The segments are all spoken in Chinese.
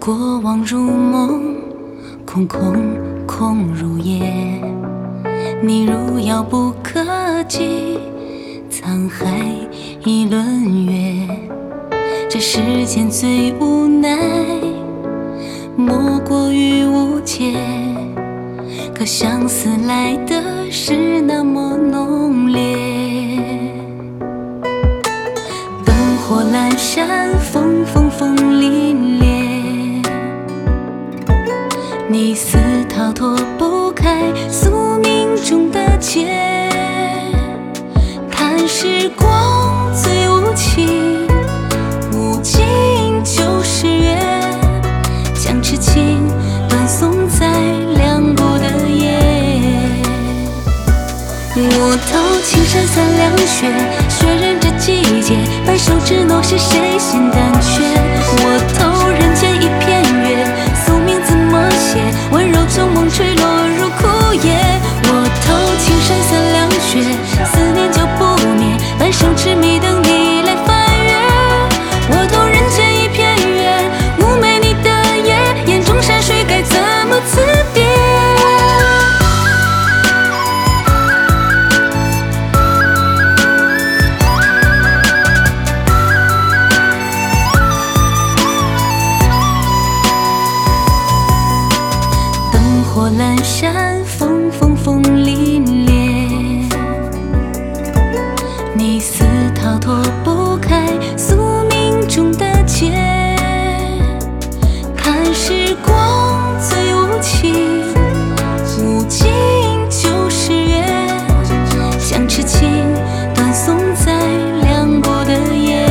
过往如梦，空空空如夜。你如遥不可及，沧海一轮月。这世间最无奈，莫过于无解。可相思来的是那么浓烈。灯火阑珊，风风风凛冽。你似逃脱不开宿命中的劫。看时光最无情，无尽就是月。将痴情断送在凉薄的夜。我投青山散凉雪，血染这季节。白首之诺是谁先胆怯？我投人间一片月，宿命怎么写？温柔旧梦坠落入枯叶。我投青山散凉雪，思念就不灭。半生痴迷等你来翻阅。我投人间一片月，妩媚你的夜，眼中山水该怎么辞别？灯火阑珊，风风风凛冽。你似逃脱不开宿命中的劫。看时光最无情，无尽就是月。将痴情断送在凉薄的夜。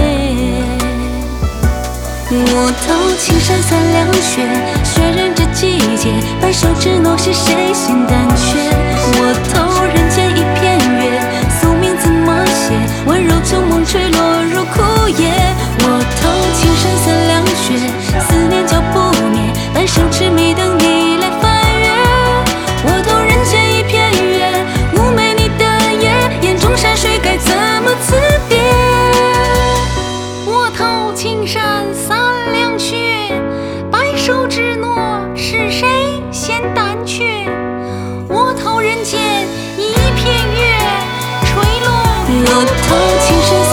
我投青山散凉雪，血染这季节。白首之诺是谁先胆怯？我投人间一片月，宿命怎么写？温柔旧梦坠落入枯叶。我投青山散凉雪，思念就不灭。半生痴迷等你来翻阅。我投人间一片月，妩媚你的夜，眼中山水该怎么辞别？ 我投青山散凉雪，白首之诺是谁先胆怯？我投人间一片月，垂落我投青山